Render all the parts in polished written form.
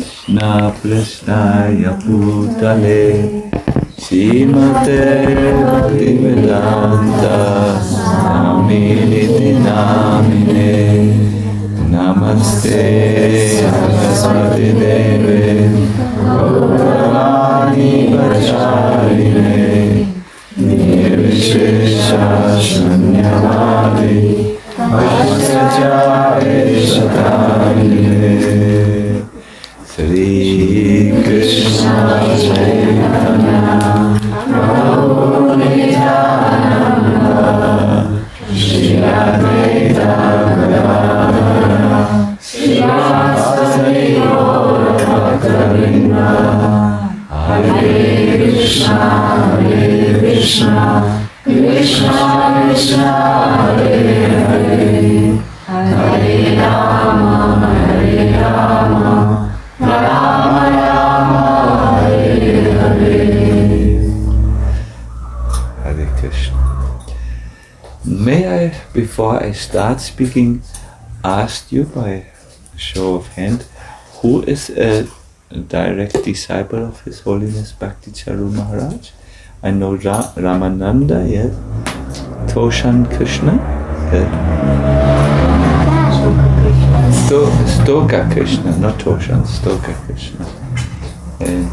Krishna Prashnaya Bhutale Srimate Bhaktivedanta Swami Namine Namaste Saraswati Deve Gauravani Vacharine Nirvishesha Shunyavadi Vaishyacharya Shatarine Sri Krishna Chaitanya Prabhu Nityananda Shri Advaita Gadadhara Srivasadi Gaura Bhaktavinda Hare Krishna Krishna Krishna Hare Hare Hare Rama Rama Rama Hare Hare. Hare Krishna. May I, before I start speaking, ask you by a show of hand, who is a direct disciple of His Holiness Bhakti Charu Maharaj? I know Ramananda, yes. Toshan Krishna, Stoka Krishna, not Toshan, Stoka Krishna. And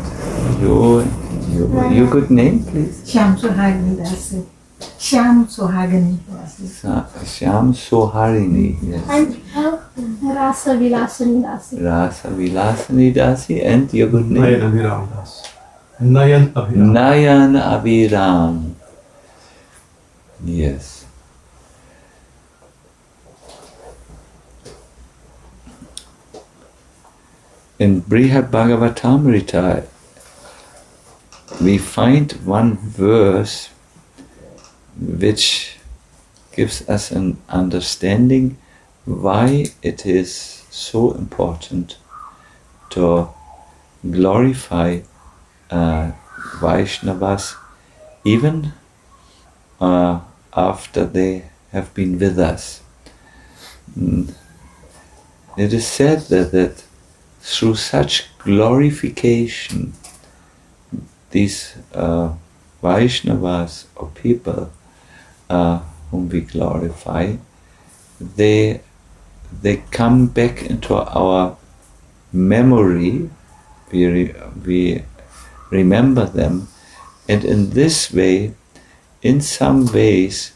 your good name, please? Shyam Sohagini Dasi. Shyam Sohagini Dasi. Shyam Soharini, yes. And Rasa Vilasani Dasi. Rasa Vilasani Dasi, and your good name? Nayan Abhiram Das. Nayan Abhiram. Nayan Abhiram. Yes. In Brihad Bhagavatamrita, we find one verse which gives us an understanding why it is so important to glorify Vaishnavas even after they have been with us. It is said that through such glorification, these Vaishnavas or people whom we glorify, they come back into our memory. We remember them, and in this way, in some ways,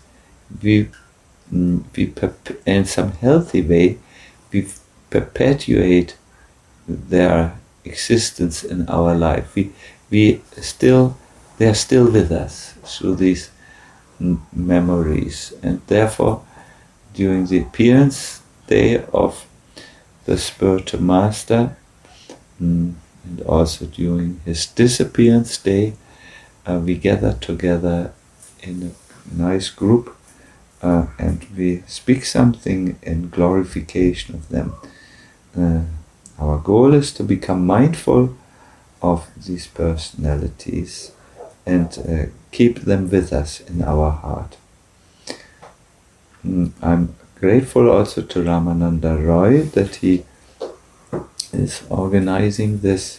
in some healthy way, we perpetuate their existence in our life. They are still with us through these memories, and therefore, during the appearance day of the spiritual master, and also during his disappearance day, we gather together in a nice group and we speak something in glorification of them. Our goal is to become mindful of these personalities and keep them with us in our heart. I'm grateful also to Ramananda Roy that he is organizing this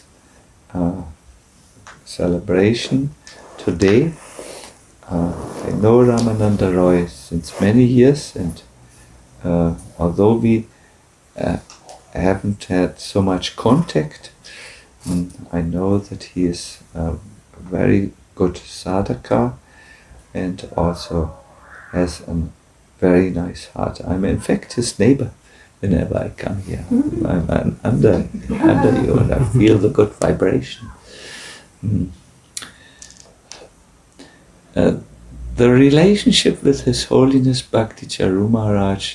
celebration today. I know Ramananda Roy since many years, and although we haven't had so much contact, I know that he is a very good sadhaka and also has a very nice heart. I'm in fact his neighbor whenever I come here. I'm under you and I feel the good vibration. The relationship with His Holiness Bhakti Charu Maharaj,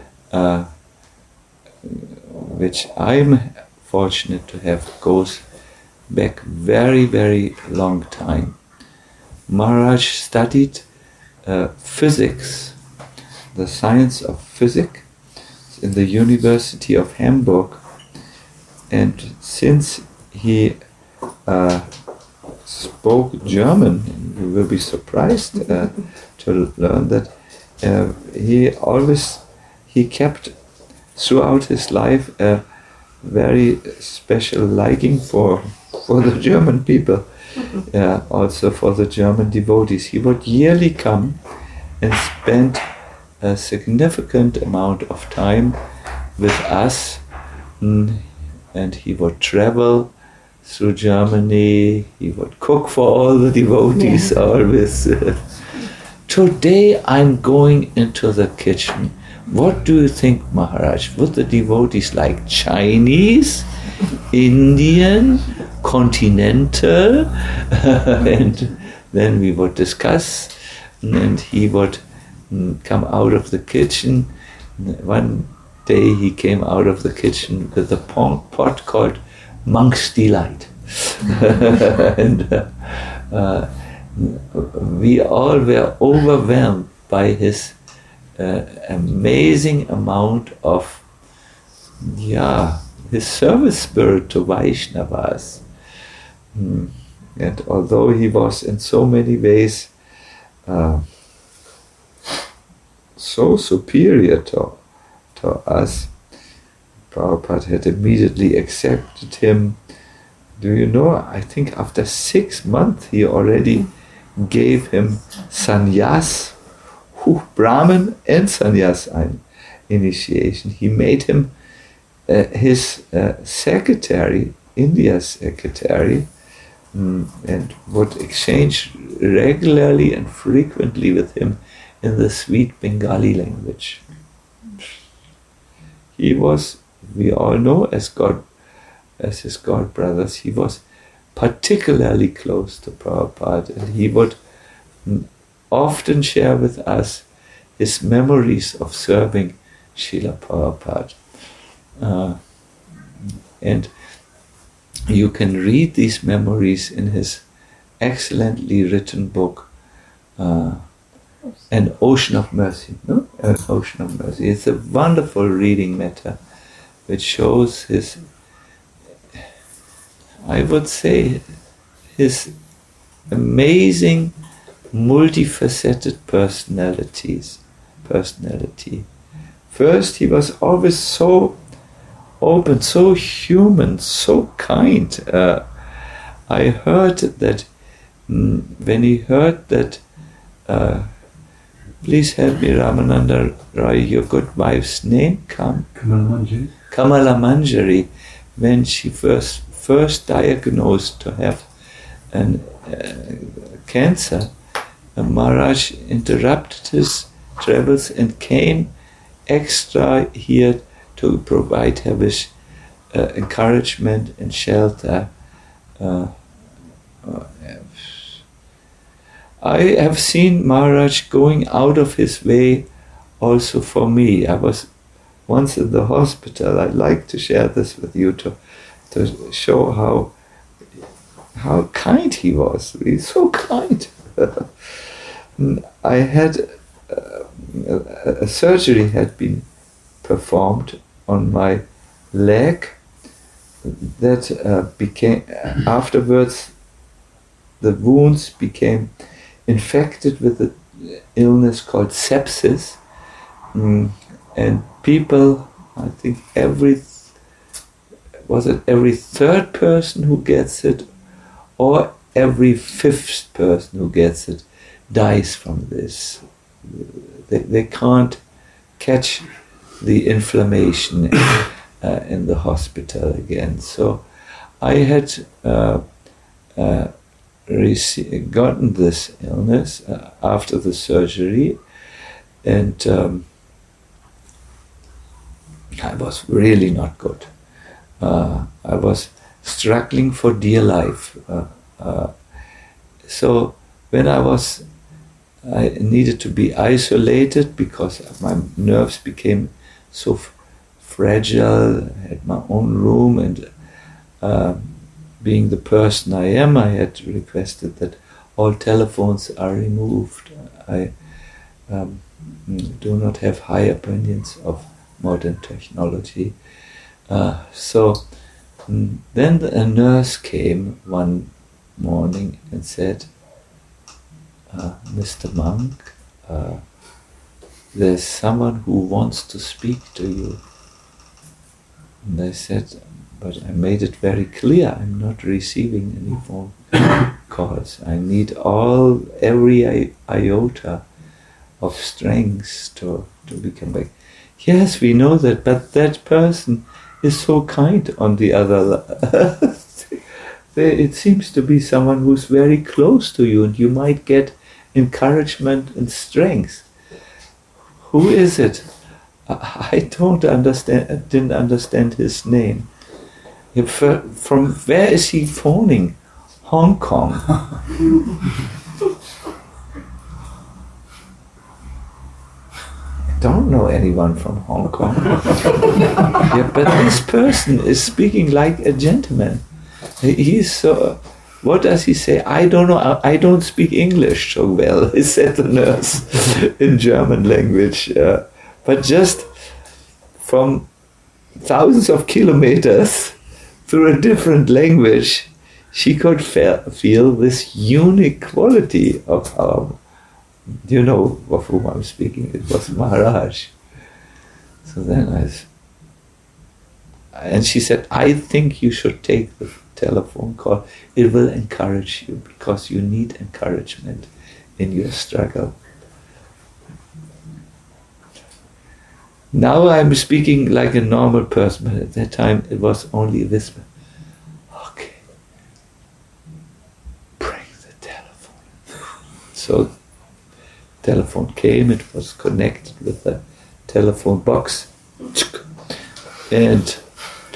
which I'm fortunate to have, goes back very, very long time. Maharaj studied physics, the science of physics, in the University of Hamburg, and since he spoke German, you will be surprised to learn that he kept throughout his life a very special liking for the German people, also for the German devotees. He would yearly come and spend a significant amount of time with us, and he would travel through Germany. He would cook for all the devotees always. Today I'm going into the kitchen. What do you think, Maharaj? Would the devotees like Chinese, Indian, continental? And then we would discuss, and he would come out of the kitchen. One day he came out of the kitchen with a pot called Monk's Delight. And we all were overwhelmed by his amazing amount of his service spirit to Vaishnavas. And although he was in so many ways so superior to us, Prabhupada had immediately accepted him. Do you know, I think after 6 months he already gave him sannyas, Brahman and sannyas initiation. He made him his secretary, India's secretary, and would exchange regularly and frequently with him in the sweet Bengali language. He was, we all know, as his god brothers, he was particularly close to Prabhupada, and he would often share with us his memories of serving Srila Prabhupada. And you can read these memories in his excellently written book, An Ocean of Mercy. No? An Ocean of Mercy. It's a wonderful reading matter which shows his, I would say, his amazing multifaceted personality. First, he was always so open, so human, so kind. I heard that when he heard that, please help me, Ramananda Roy, your good wife's name, Kamala Manjari, when she first diagnosed to have cancer, Maharaj interrupted his travels and came extra here to provide her with encouragement and shelter. I have seen Maharaj going out of his way also for me. I was once in the hospital. I'd like to share this with you to show how kind he was. He's so kind. I had a surgery had been performed on my leg that became, afterwards the wounds became infected with an illness called sepsis, and people, I think every third person who gets it or every fifth person who gets it dies from this. They can't catch the inflammation in the hospital again. So I had gotten this illness after the surgery, and I was really not good. I was struggling for dear life. So when I needed to be isolated because my nerves became so fragile. I had my own room, and being the person I am, I had requested that all telephones are removed. I do not have high opinions of modern technology. So then a nurse came one morning and said, Mr. Monk, there's someone who wants to speak to you. And I said, but I made it very clear, I'm not receiving any phone calls. I need every iota of strength to become back. Yes, we know that, but that person is so kind on the other. It seems to be someone who's very close to you, and you might get encouragement and strength. Who is it? I didn't understand his name. From where is he phoning? Hong Kong. I don't know anyone from Hong Kong. Yeah, but this person is speaking like a gentleman. He's so... What does he say? I don't know. I don't speak English so well, said the nurse in German language. But just from thousands of kilometers through a different language, she could feel this unique quality of our... You know of whom I'm speaking. It was Maharaj. So then and she said, I think you should take the telephone call. It will encourage you because you need encouragement in your struggle. Now I'm speaking like a normal person, but at that time it was only a whisper. Okay, bring the telephone. So telephone came, it was connected with the telephone box, and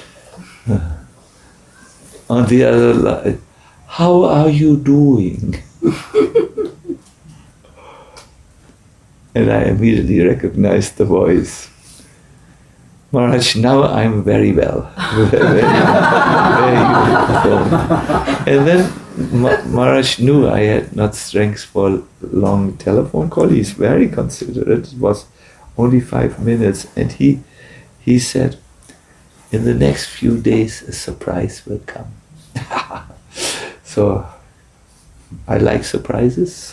on the other line, how are you doing? And I immediately recognized the voice. Maharaj, now I'm very well. very well. And then Maharaj knew I had not strength for long telephone call. He's very considerate. It was only 5 minutes. And he said, in the next few days, a surprise will come. So I like surprises.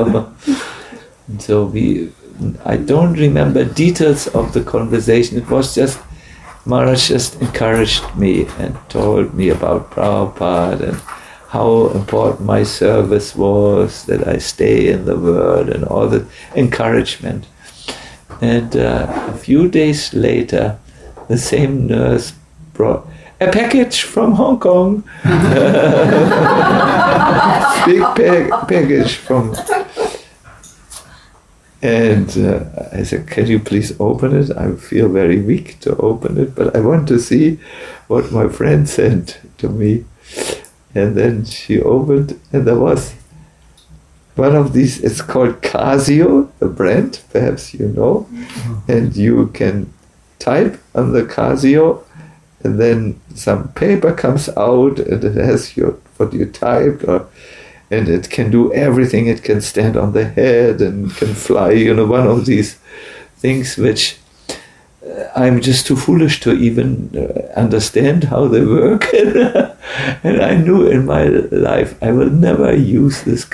So I don't remember details of the conversation. It was just, Maharaj just encouraged me and told me about Prabhupada and how important my service was, that I stay in the world and all the encouragement. And a few days later, the same nurse brought a package from Hong Kong. Big package from... And I said, can you please open it? I feel very weak to open it, but I want to see what my friend sent to me. And then she opened, and there was one of these, it's called Casio, the brand, perhaps you know. And you can type on the Casio, and then some paper comes out, and it has what you typed, and it can do everything. It can stand on the head and can fly, one of these things which I'm just too foolish to even understand how they work. And I knew in my life I will never use this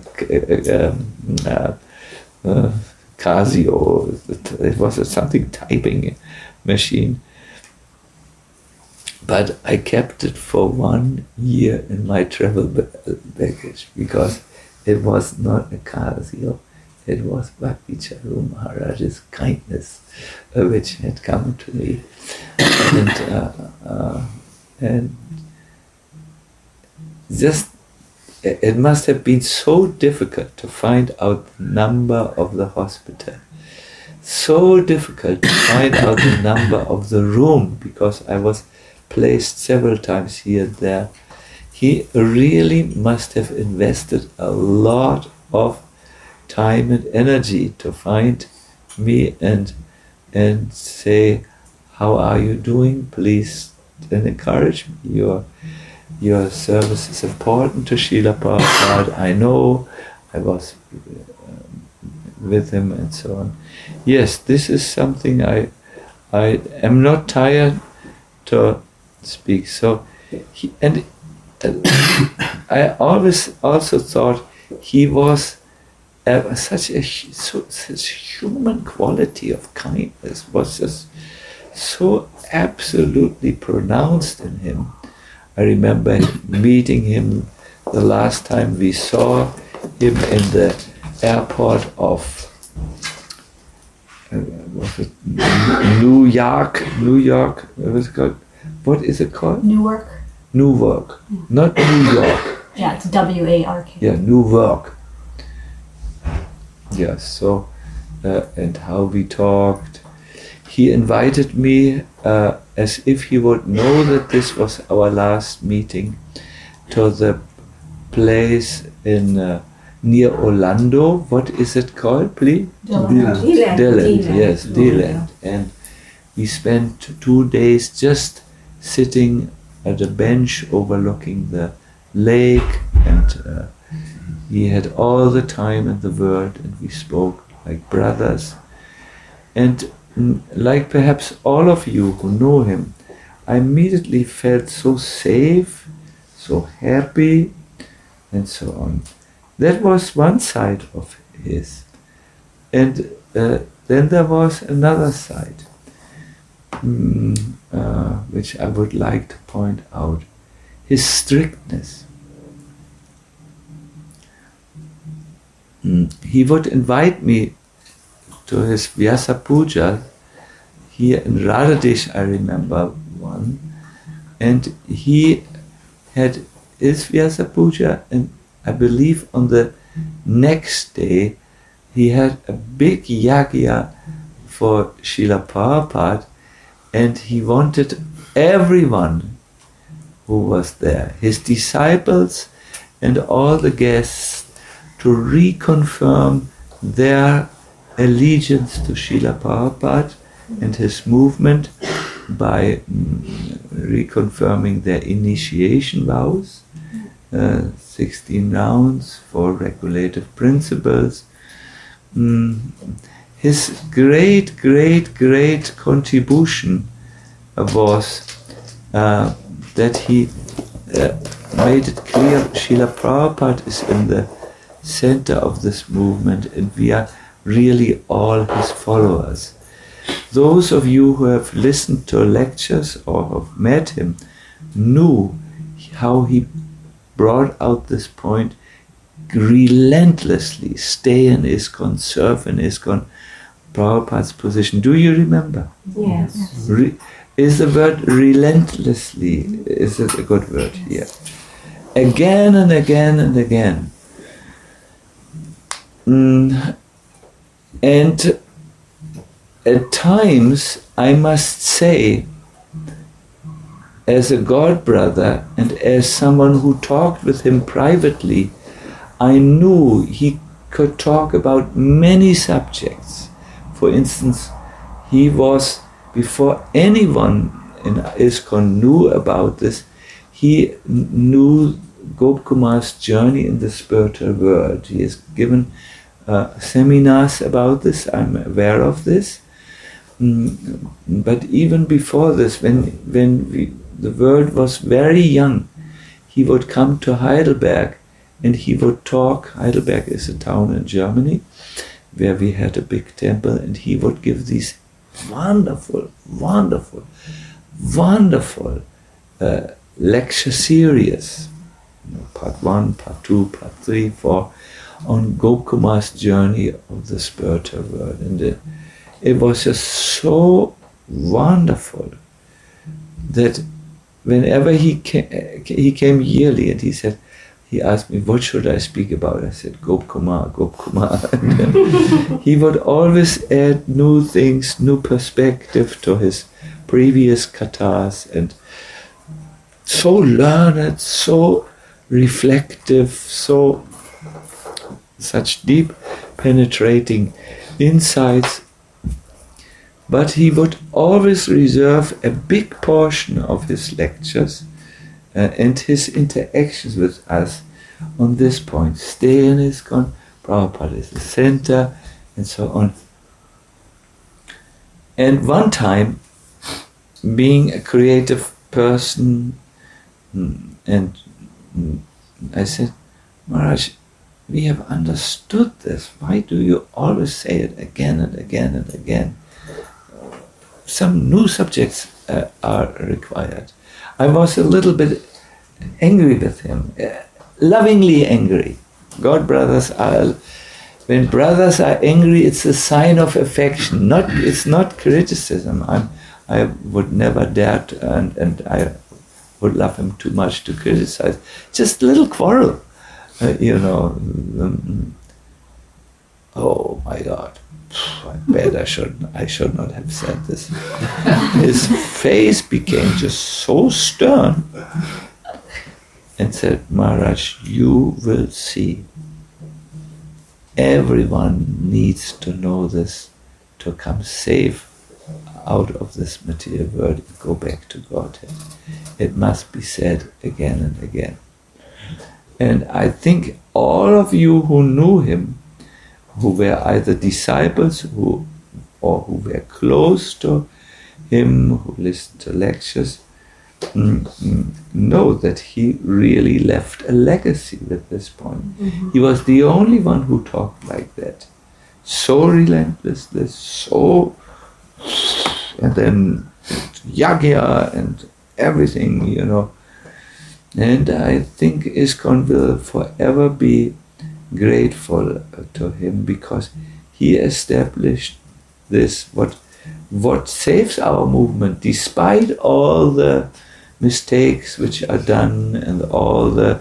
Casio. It was something typing machine. But I kept it for 1 year in my travel baggage because it was not a Casio. It was Bhakti Charu Maharaj's kindness which had come to me. And just, it must have been so difficult to find out the number of the hospital. So difficult to find out the number of the room because I was placed several times here and there. He really must have invested a lot of time and energy to find me and say, how are you doing? Please and encourage me. Your service is important to Srila Prabhupada. I know, I was with him and so on. Yes, this is something I am not tired to speak. So, I always also thought he was such human quality of kindness was just so absolutely pronounced in him. I remember meeting him the last time we saw him in the airport of was it New York, what was it called? What is it called? Newark. Newark, not New York. Yeah, it's WARK. Yeah, Newark. Yes, so, and how we talked. He invited me, as if he would know that this was our last meeting, to the place in near Orlando. What is it called, please? Deland, yes, Deland. And we spent 2 days just sitting at a bench overlooking the lake, and he had all the time in the world, and we spoke like brothers. And like perhaps all of you who know him, I immediately felt so safe, so happy, and so on. That was one side of his. And then there was another side, which I would like to point out. His strictness. He would invite me to his Vyasa Puja here in Radhadesh, I remember one, and he had his Vyasa Puja, and I believe on the next day he had a big yagya for Srila Prabhupada, and he wanted everyone who was there, his disciples and all the guests, to reconfirm their allegiance to Srila Prabhupada and his movement by reconfirming their initiation vows, 16 rounds, 4 regulative principles. His great contribution was that he made it clear Srila Prabhupada is in the center of this movement, and we are really all his followers. Those of you who have listened to lectures or have met him knew how he brought out this point relentlessly. Stay in ISKCON, serve in ISKCON, Prabhupada's position. Do you remember? Yes. Is the word relentlessly, is it a good word here? Again and again and again. And at times, I must say, as a God brother and as someone who talked with him privately, I knew he could talk about many subjects. For instance, he was, before anyone in ISKCON knew about this, he knew Gopkumar's journey in the spiritual world. He has given seminars about this, I'm aware of this. But even before this, when the world was very young, he would come to Heidelberg and he would talk. Heidelberg is a town in Germany where we had a big temple, and he would give these wonderful lecture series, part 1, part 2, part 3, 4, on Gopkumar's journey of the spiritual world. And it was just so wonderful that whenever he came yearly, and he asked me, what should I speak about? I said, Gopkumar. And he would always add new things, new perspective to his previous kathas, and so learned, so reflective, such deep penetrating insights. But he would always reserve a big portion of his lectures and his interactions with us on this point. Stay in ISKCON, Prabhupada is the center, and so on. And one time, being a creative person, and I said, Maharaj, we have understood this. Why do you always say it again and again and again? some new subjects are required. I was a little bit angry with him, lovingly angry. When brothers are angry, it's a sign of affection. It's not criticism. I would never dare to, and I would love him too much to criticize. Just a little quarrel, oh my God. I bet I should not have said this. His face became just so stern and said, Maharaj, you will see. Everyone needs to know this to come safe out of this material world and go back to Godhead. It must be said again and again. And I think all of you who knew him, who were either disciples or who were close to him, who listened to lectures, know that he really left a legacy at this point. Mm-hmm. He was the only one who talked like that. So relentless, so... and then yagya and everything, And I think ISKCON will forever be grateful to him because he established this, what saves our movement, despite all the mistakes which are done and all the,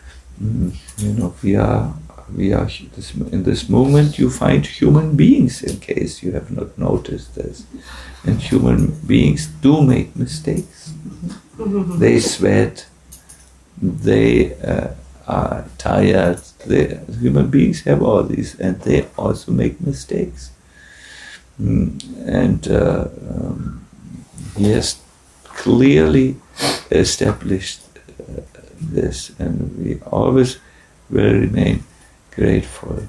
we are in this movement you find human beings, in case you have not noticed this, and human beings do make mistakes. Mm-hmm. They sweat, they are tired. Human beings have all these, and they also make mistakes. And he has clearly established this, and we always will remain grateful.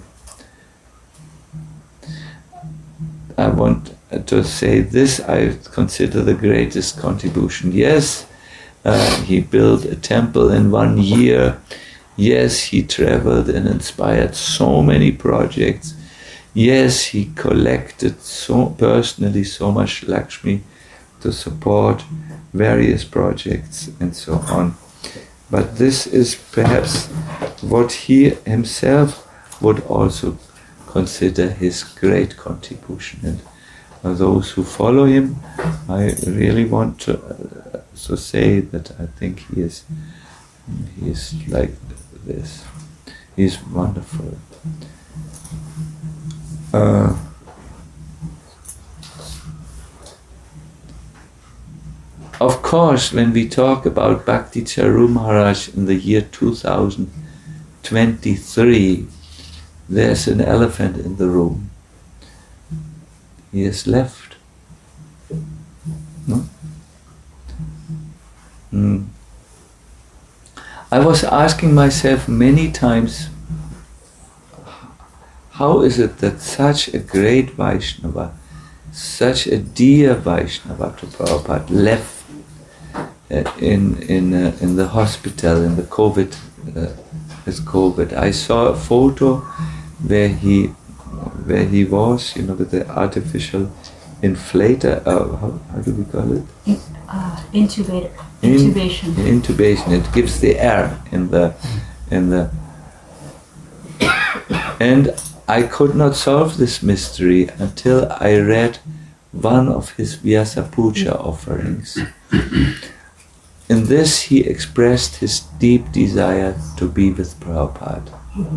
I want to say this, I consider the greatest contribution. Yes, he built a temple in 1 year. Yes, he traveled and inspired so many projects. Yes, he collected so personally so much Lakshmi to support various projects and so on. But this is perhaps what he himself would also consider his great contribution. And those who follow him, I really want to say that I think he is like this. He's wonderful. Of course, when we talk about Bhakti Charu Maharaj in the year 2023, there's an elephant in the room. He has left. No? I was asking myself many times, how is it that such a great Vaishnava, such a dear Vaishnava to Prabhupada left in the hospital in the COVID, with COVID. I saw a photo where he was, with the artificial inflator. How do we call it? Intubation. Intubation. It gives the air in the, and I could not solve this mystery until I read one of his Vyasa Puja offerings. In this he expressed his deep desire to be with Prabhupada.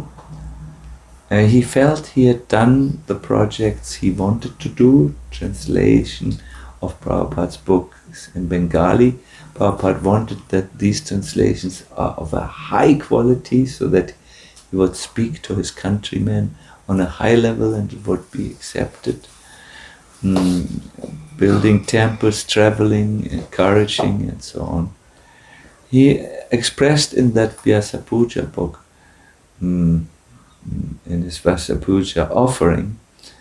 He felt he had done the projects he wanted to do, translation of Prabhupada's books in Bengali. Prabhupada wanted that these translations are of a high quality so that he would speak to his countrymen on a high level and it would be accepted. Building temples, traveling, encouraging, and so on. He expressed in that Vyasa Puja book, in his Vyasa Puja offering,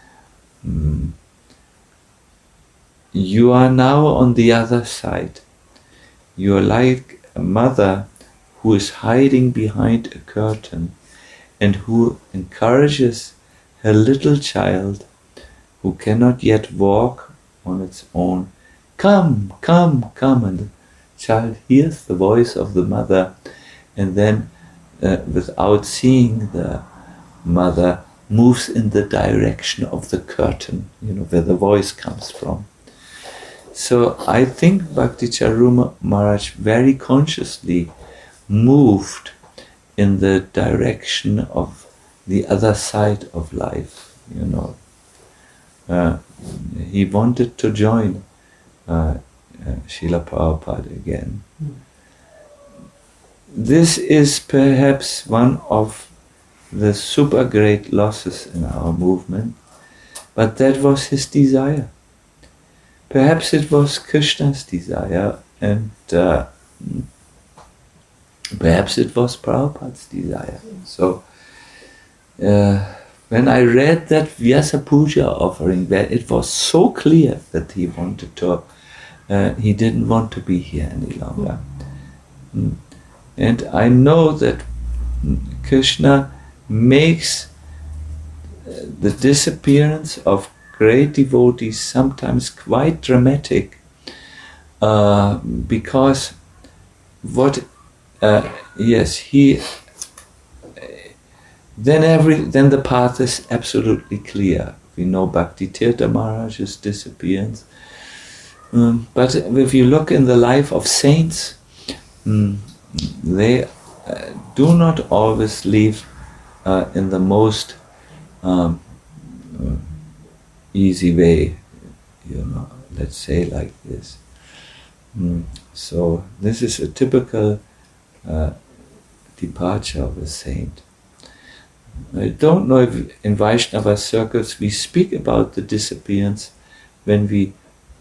you are now on the other side. You are like a mother who is hiding behind a curtain and who encourages her little child who cannot yet walk on its own, "Come, come, come," and the child hears the voice of the mother, and then without seeing the mother, moves in the direction of the curtain, where the voice comes from. So I think Bhakti Charuma Maharaj very consciously moved in the direction of the other side of life, he wanted to join Srila Prabhupada again. This is perhaps one of the super great losses in our movement, but that was his desire. Perhaps it was Krishna's desire, and perhaps it was Prabhupada's desire. So when I read that Vyasa Puja offering, where it was so clear that he wanted to, he didn't want to be here any longer. And I know that Krishna makes the disappearance of great devotees sometimes quite dramatic, because then the path is absolutely clear. We know Bhakti Tirtha Maharaj's disappearance, but if you look in the life of saints, they do not always live in the most easy way, let's say like this. So this is a typical departure of a saint. I don't know if in Vaishnava circles we speak about the disappearance when we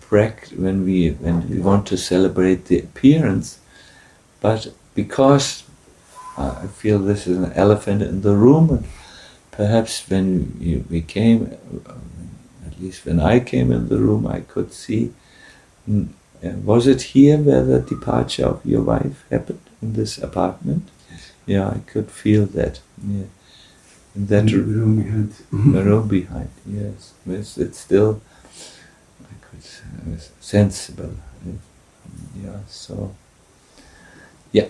want to celebrate the appearance, but because I feel this is an elephant in the room, and perhaps when we came, at least when I came in the room, I could see. Was it here where the departure of your wife happened, in this apartment? Yes. Yeah, I could feel that. Yeah. In that the room behind. The room behind, yes. It's still, I could sensible. Yeah, so, yeah.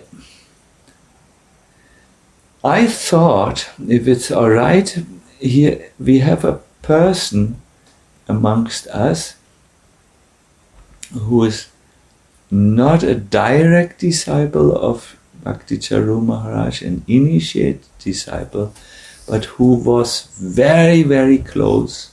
I thought, if it's all right, here we have a person amongst us who is not a direct disciple of Bhakti Charuma Maharaj, an initiate disciple, but who was very, very close,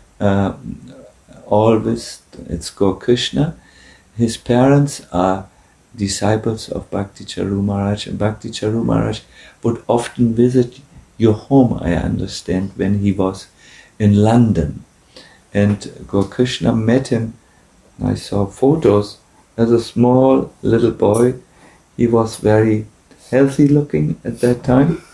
always. It's Gaur Krishna. His parents are disciples of Bhakti Charuma Maharaj, and Bhakti Charuma Maharaj would often visit your home, I understand, when he was in London. And Gaur Krishna met him. I saw photos as a small little boy. He was very healthy looking at that time.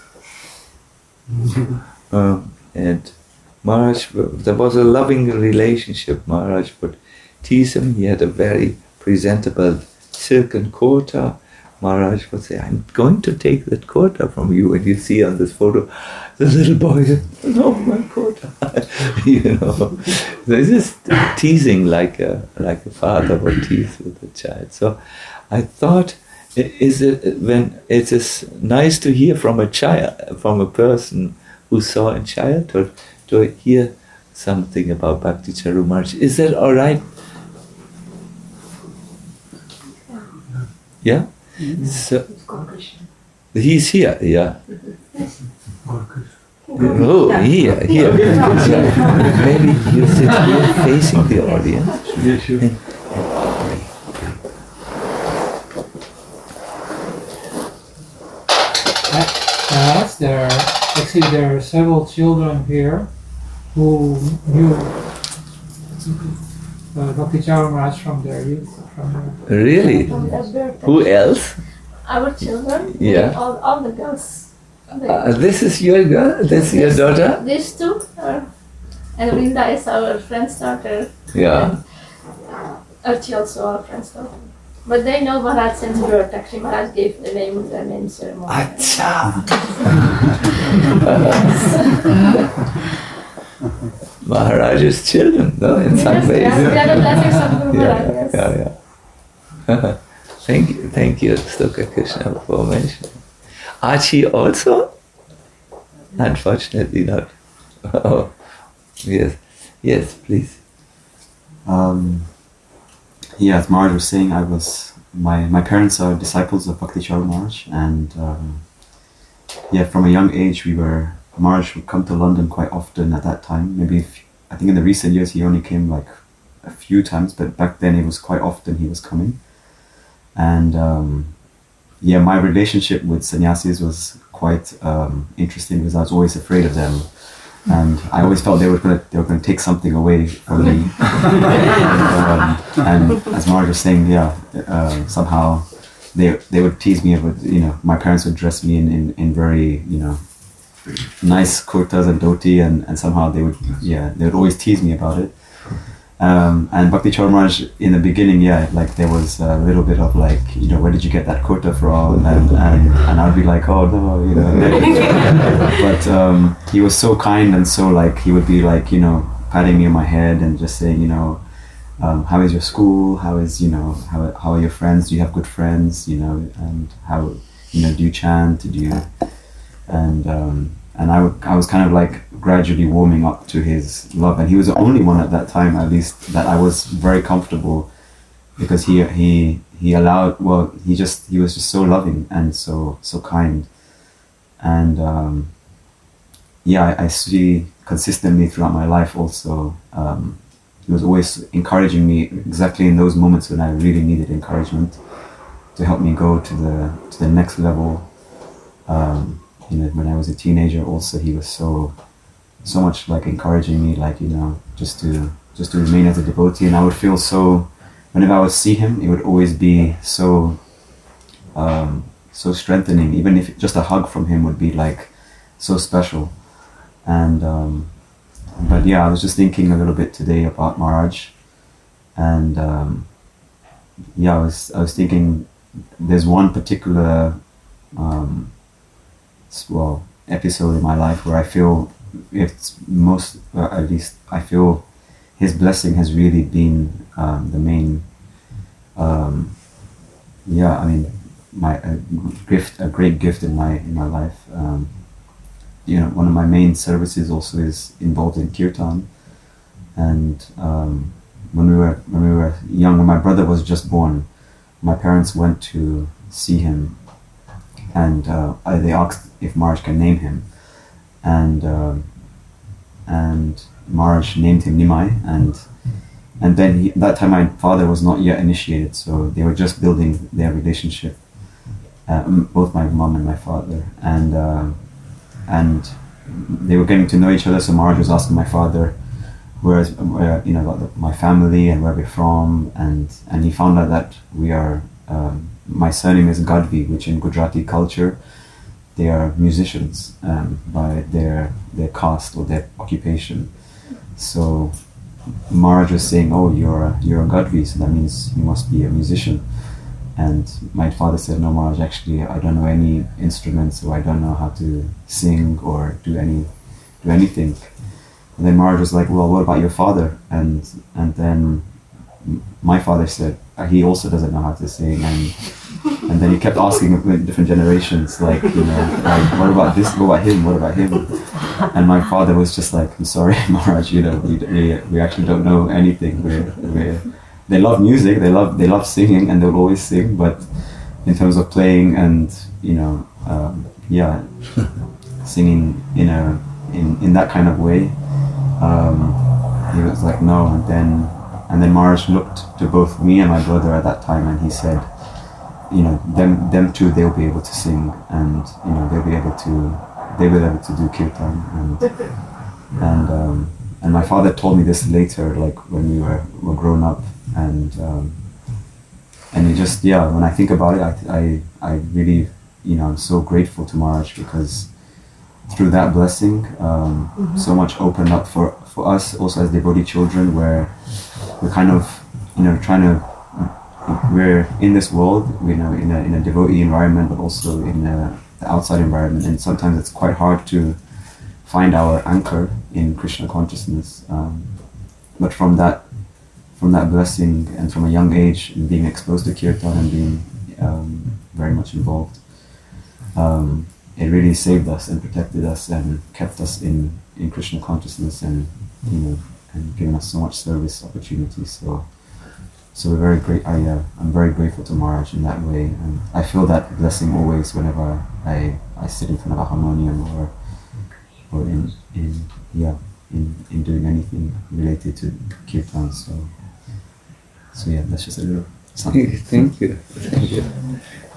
And Maharaj, there was a loving relationship. Maharaj would tease him. He had a very presentable silken kurta. Maharaj would say, "I'm going to take that kurta from you." And you see on this photo, the little boy said, "No, my kurta." This is teasing like a father would tease with a child. So I thought, when it is nice to hear from a child, from a person who saw in childhood, to hear something about Bhakti Charuma Maharaj. Is that all right? Yeah? So, he's here, yeah. Oh, here. Maybe you sit here facing the audience. Yeah, sure. There are several children here who knew Bhakti Charuma Maharaj from their youth. Really? From their birth. Who else? Our children. Yeah. All the girls. This is your girl? This is your daughter? These two are, and Linda is our friend's daughter. Yeah. And Archie also our friend's daughter. But they know Maharaj since birth. Actually, Maharaj gave the name, their name ceremony. Acha! Maharaj's children, no, in some ways. Yes, we are the blessings of Guru Maharaj, yes. Yeah. Thank you, Stoka Krishna, for mentioning. Archie also? Unfortunately not. Oh, yes, please. Yeah, as Maharaj was saying, my parents are disciples of Bhakti Charu Maharaj, and from a young age Maharaj would come to London quite often at that time. Maybe I think in the recent years he only came like a few times, but back then it was quite often he was coming. And my relationship with sannyasis was quite interesting because I was always afraid of them. And I always felt they were going to take something away from me. and as Maharaj was saying, somehow they would tease me about, my parents would dress me in very, nice kurtas and dhoti, and somehow they would always tease me about it. And Bhakti Charu Maharaj, in the beginning, there was a little bit of like, where did you get that kurta from? And I'd be like, oh no, But he was so kind, and so like, he would be like, patting me on my head and just saying, how is your school? How is, how are your friends? Do you have good friends? And how, do you chant? And I was kind of like gradually warming up to his love, and he was the only one at that time, at least, that I was very comfortable, because he allowed. Well, he was just so loving and so kind, and I see consistently throughout my life also. He was always encouraging me exactly in those moments when I really needed encouragement to help me go to the next level. When I was a teenager also, he was so much like encouraging me, like, just to remain as a devotee. And I would feel so, whenever I would see him, it would always be so strengthening. Even if just a hug from him would be like so special. And I was just thinking a little bit today about Maharaj, and I was thinking there's one particular episode in my life where I feel I feel his blessing has really been the main, a great gift in my life. One of my main services also is involved in kirtan, and when we were young, when my brother was just born, my parents went to see him, and they asked if Maharaj can name him, and Maharaj named him Nimai, and then that time my father was not yet initiated, so they were just building their relationship, both my mom and my father, and they were getting to know each other. So Maharaj was asking my father about my family and where we're from, and he found out that we are. My surname is Gadvi, which in Gujarati culture, they are musicians by their caste or their occupation. So Maharaj was saying, "Oh, you're a Gadvi, so that means you must be a musician." And my father said, "No, Maharaj, actually, I don't know any instruments, so I don't know how to sing or do anything." And then Maharaj was like, "Well, what about your father?" And then my father said, he also doesn't know how to sing, and then he kept asking different generations, like, what about this? What about him? What about him? And my father was just like, "I'm sorry, Maharaj, we actually don't know anything. They love music, they love singing, and they'll always sing, but in terms of playing and singing in that kind of way, he was like, no." And then Maharaj looked to both me and my brother at that time, and he said, them two, they'll be able to sing, and they'll be able to do kirtan, and my father told me this later, like when we were grown up, and it just, when I think about it, I really, I'm so grateful to Maharaj, because through that blessing, so much opened up for us also as devotee children, where we're kind of, we're in this world, in a devotee environment, but also in the outside environment, and sometimes it's quite hard find our anchor in Krishna consciousness. But from that blessing and from a young age, and being exposed to kirtan and being very much involved, it really saved us and protected us and kept us in Krishna consciousness, and and given us so much service opportunities. So we're very great. I'm very grateful to Maharaj in that way, and I feel that blessing always whenever I sit in front of a harmonium or in doing anything related to kirtan. So yeah, that's just a little something. Thank you.